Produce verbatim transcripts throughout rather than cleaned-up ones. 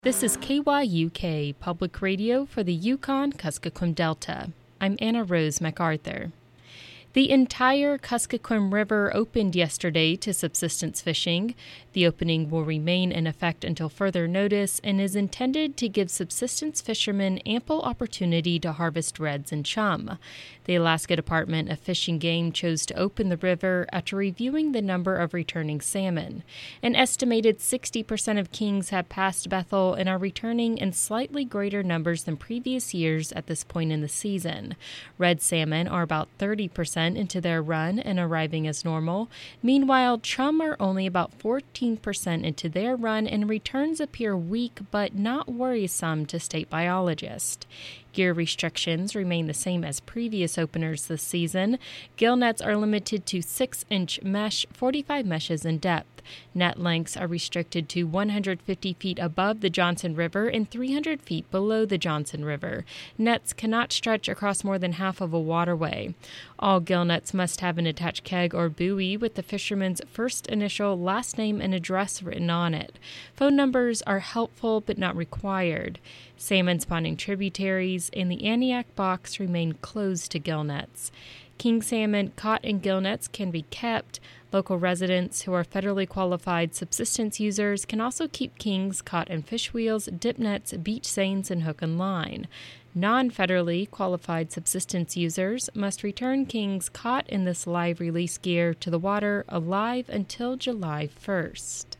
This is K Y U K, Public Radio for the Yukon-Kuskokwim Delta. I'm Anna Rose MacArthur. The entire Kuskokwim River opened yesterday to subsistence fishing. The opening will remain in effect until further notice and is intended to give subsistence fishermen ample opportunity to harvest reds and chum. The Alaska Department of Fish and Game chose to open the river after reviewing the number of returning salmon. An estimated sixty percent of kings have passed Bethel and are returning in slightly greater numbers than previous years at this point in the season. Red salmon are about thirty percent into their run and arriving as normal. Meanwhile, chum are only about fourteen percent into their run, and returns appear weak but not worrisome to state biologists. Gear restrictions remain the same as previous openers this season. Gill nets are limited to six inch mesh, forty-five meshes in depth. Net lengths are restricted to one hundred fifty feet above the Johnson River and three hundred feet below the Johnson River. Nets cannot stretch across more than half of a waterway. All gill nets must have an attached keg or buoy with the fisherman's first initial, last name, and address written on it. Phone numbers are helpful but not required. Salmon spawning tributaries and the Aniak box remain closed to gill nets. King salmon caught in gill nets can be kept. Local residents who are federally qualified subsistence users can also keep kings caught in fish wheels, dip nets, beach seines, and hook and line. Non-federally qualified subsistence users must return kings caught in this live release gear to the water alive until July first.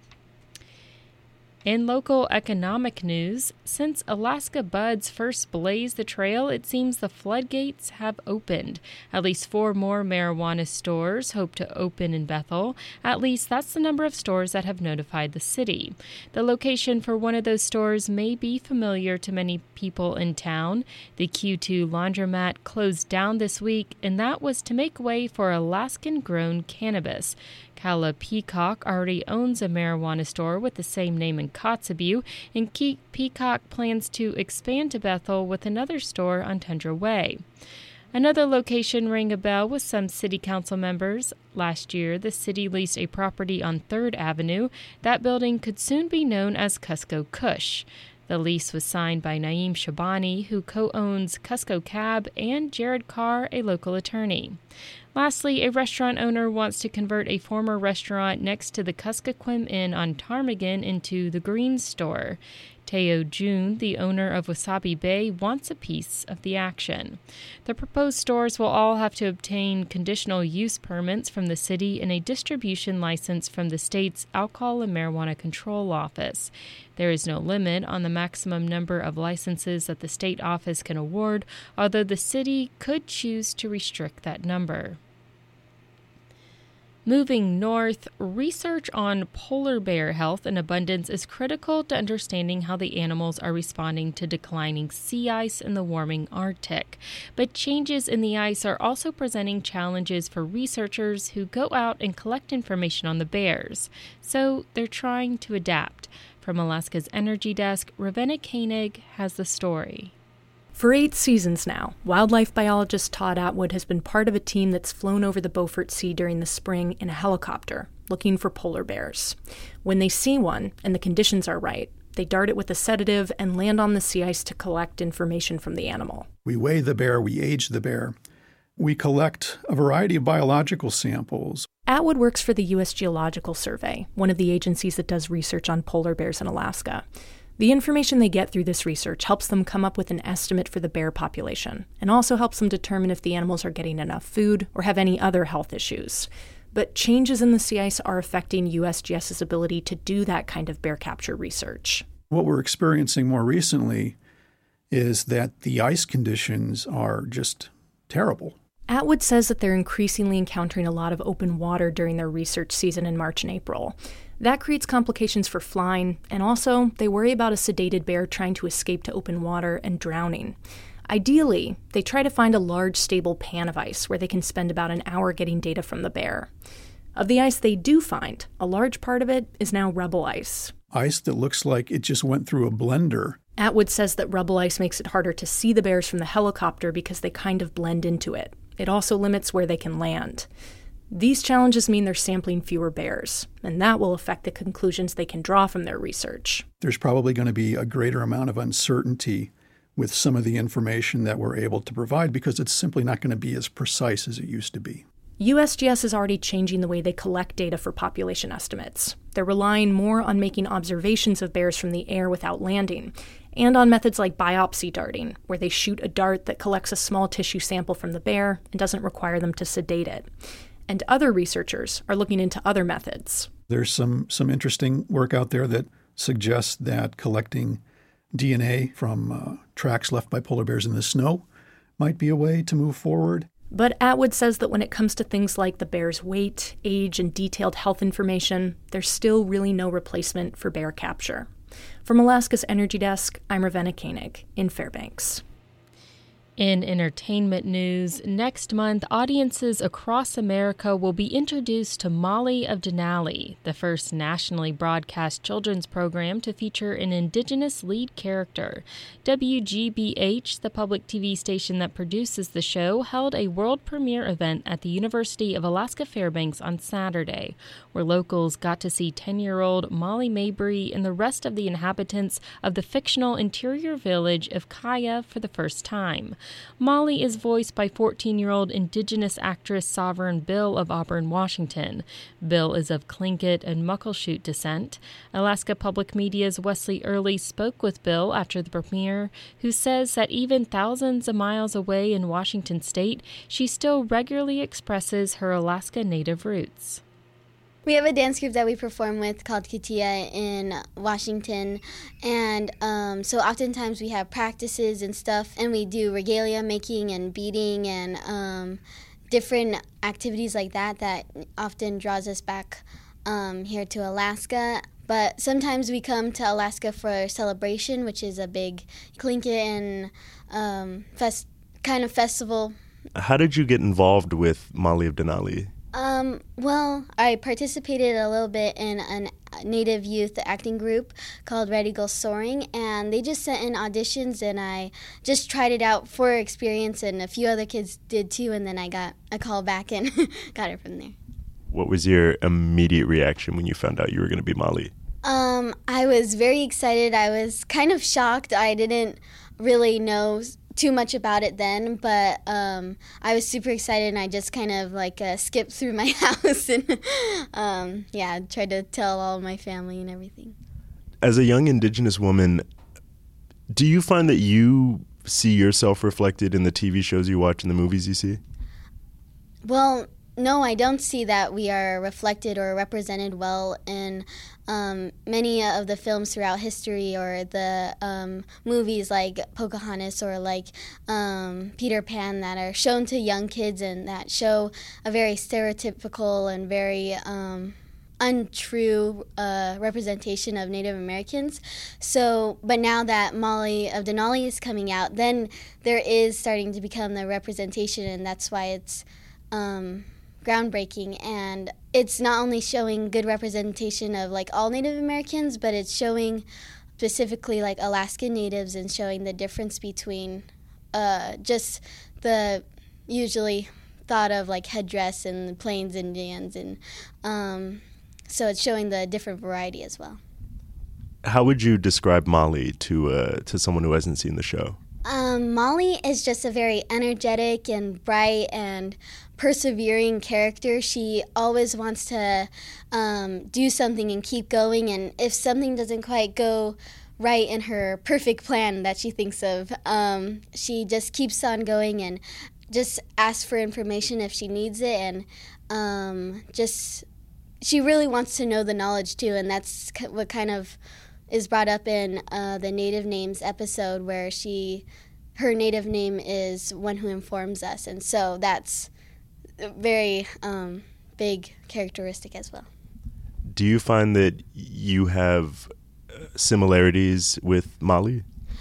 In local economic news, since Alaska Buds first blazed the trail, it seems the floodgates have opened. At least four more marijuana stores hope to open in Bethel. At least that's the number of stores that have notified the city. The location for one of those stores may be familiar to many people in town. The Q two laundromat closed down this week, and that was to make way for Alaskan-grown cannabis. Kala Peacock already owns a marijuana store with the same name in Kotzebue, and Ke- Peacock plans to expand to Bethel with another store on Tundra Way. Another location rang a bell with some city council members. Last year, the city leased a property on third Avenue. That building could soon be known as Cusco Kush. The lease was signed by Naeem Shabani, who co-owns Cusco Cab, and Jared Carr, a local attorney. Lastly, a restaurant owner wants to convert a former restaurant next to the Kuskokwim Inn on Ptarmigan into the Green Store. Teo June, the owner of Wasabi Bay, wants a piece of the action. The proposed stores will all have to obtain conditional use permits from the city and a distribution license from the state's Alcohol and Marijuana Control Office. There is no limit on the maximum number of licenses that the state office can award, although the city could choose to restrict that number. Moving north, research on polar bear health and abundance is critical to understanding how the animals are responding to declining sea ice in the warming Arctic. But changes in the ice are also presenting challenges for researchers who go out and collect information on the bears. So they're trying to adapt. From Alaska's Energy Desk, Ravenna Koenig has the story. For eight seasons now, wildlife biologist Todd Atwood has been part of a team that's flown over the Beaufort Sea during the spring in a helicopter, looking for polar bears. When they see one, and the conditions are right, they dart it with a sedative and land on the sea ice to collect information from the animal. We weigh the bear, we age the bear. We collect a variety of biological samples. Atwood works for the U S Geological Survey, one of the agencies that does research on polar bears in Alaska. The information they get through this research helps them come up with an estimate for the bear population, and also helps them determine if the animals are getting enough food or have any other health issues. But changes in the sea ice are affecting USGS's ability to do that kind of bear capture research. What we're experiencing more recently is that the ice conditions are just terrible. Atwood says that they're increasingly encountering a lot of open water during their research season in March and April. That creates complications for flying, and also they worry about a sedated bear trying to escape to open water and drowning. Ideally, they try to find a large, stable pan of ice where they can spend about an hour getting data from the bear. Of the ice they do find, a large part of it is now rubble ice. Ice that looks like it just went through a blender. Atwood says that rubble ice makes it harder to see the bears from the helicopter because they kind of blend into it. It also limits where they can land. These challenges mean they're sampling fewer bears, and that will affect the conclusions they can draw from their research. There's probably going to be a greater amount of uncertainty with some of the information that we're able to provide because it's simply not going to be as precise as it used to be. U S G S is already changing the way they collect data for population estimates. They're relying more on making observations of bears from the air without landing, and on methods like biopsy darting, where they shoot a dart that collects a small tissue sample from the bear and doesn't require them to sedate it. And other researchers are looking into other methods. There's some, some interesting work out there that suggests that collecting D N A from uh, tracks left by polar bears in the snow might be a way to move forward. But Atwood says that when it comes to things like the bear's weight, age, and detailed health information, there's still really no replacement for bear capture. From Alaska's Energy Desk, I'm Ravenna Koenig in Fairbanks. In entertainment news, next month, audiences across America will be introduced to Molly of Denali, the first nationally broadcast children's program to feature an Indigenous lead character. W G B H, the public T V station that produces the show, held a world premiere event at the University of Alaska Fairbanks on Saturday, where locals got to see ten-year-old Molly Mabry and the rest of the inhabitants of the fictional interior village of Kaya for the first time. Molly is voiced by fourteen-year-old Indigenous actress Sovereign Bill of Auburn, Washington. Bill is of Tlingit and Muckleshoot descent. Alaska Public Media's Wesley Early spoke with Bill after the premiere, who says that even thousands of miles away in Washington state, she still regularly expresses her Alaska Native roots. We have a dance group that we perform with called Kitia in Washington, and um, so oftentimes we have practices and stuff, and we do regalia making and beading and um, different activities like that that often draws us back um, here to Alaska. But sometimes we come to Alaska for Celebration, which is a big Tlingit and um, fest- kind of festival. How did you get involved with Molly of Denali? Um, well, I participated a little bit in a Native youth acting group called Red Eagle Soaring, and they just sent in auditions, and I just tried it out for experience, and a few other kids did too, and then I got a call back and got it from there. What was your immediate reaction when you found out you were going to be Molly? Um, I was very excited. I was kind of shocked. I didn't really know too much about it then, but um, I was super excited, and I just kind of like uh, skipped through my house and um, yeah, tried to tell all my family and everything. As a young Indigenous woman, do you find that you see yourself reflected in the T V shows you watch and the movies you see? Well, no, I don't see that we are reflected or represented well in um, many of the films throughout history, or the um, movies like Pocahontas or like um, Peter Pan that are shown to young kids and that show a very stereotypical and very um, untrue uh, representation of Native Americans. So, but now that Molly of Denali is coming out, then there is starting to become the representation, and that's why it's um, groundbreaking. And it's not only showing good representation of like all Native Americans, but it's showing specifically like Alaskan Natives and showing the difference between uh, just the usually thought of like headdress and the Plains Indians, and um, so it's showing the different variety as well. How would you describe Molly to uh, to someone who hasn't seen the show? Um, Molly is just a very energetic and bright and persevering character. She always wants to um, do something and keep going, and if something doesn't quite go right in her perfect plan that she thinks of, um, she just keeps on going and just asks for information if she needs it, and um, just she really wants to know the knowledge too, and that's what kind of is brought up in uh, the Native Names episode, where she, her native name is One Who Informs Us, and so that's a very um, big characteristic as well. Do you find that you have similarities with Molly?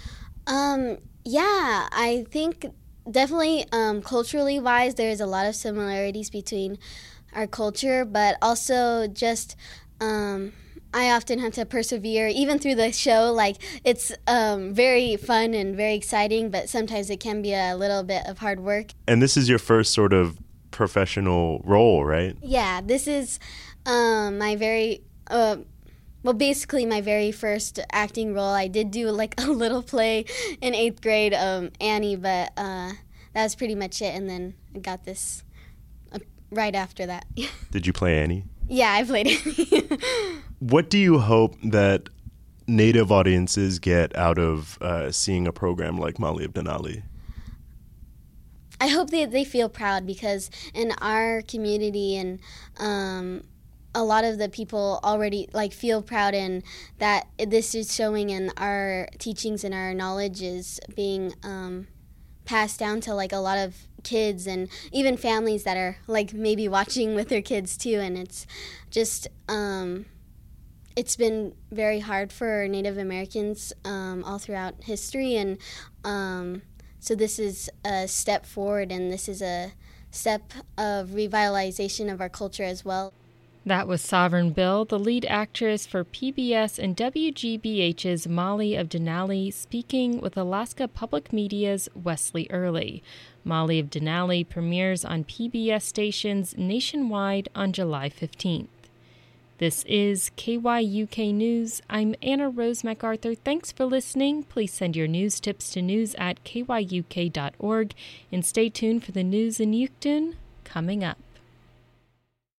Um, yeah, I think definitely um, culturally wise, there's a lot of similarities between our culture, but also just um, I often have to persevere, even through the show. Like, it's um, very fun and very exciting, but sometimes it can be a little bit of hard work. And this is your first sort of professional role, right? Yeah, this is um, my very, uh, well, basically my very first acting role. I did do like a little play in eighth grade, um, Annie, but uh, that was pretty much it. And then I got this uh, right after that. Did you play Annie? Yeah, I played Annie. What do you hope that Native audiences get out of uh, seeing a program like Molly of Denali? I hope that they feel proud, because in our community and um, a lot of the people already like feel proud, and that this is showing, and our teachings and our knowledge is being um, passed down to like a lot of kids and even families that are like maybe watching with their kids too. And it's just um, it's been very hard for Native Americans um, all throughout history, and um, so this is a step forward, and this is a step of revitalization of our culture as well. That was Sovereign Bill, the lead actress for P B S and W G B H's Molly of Denali, speaking with Alaska Public Media's Wesley Early. Molly of Denali premieres on P B S stations nationwide on July fifteenth. This is K Y U K News. I'm Anna Rose MacArthur. Thanks for listening. Please send your news tips to news at K Y U K dot org, and stay tuned for the news in Yukton coming up.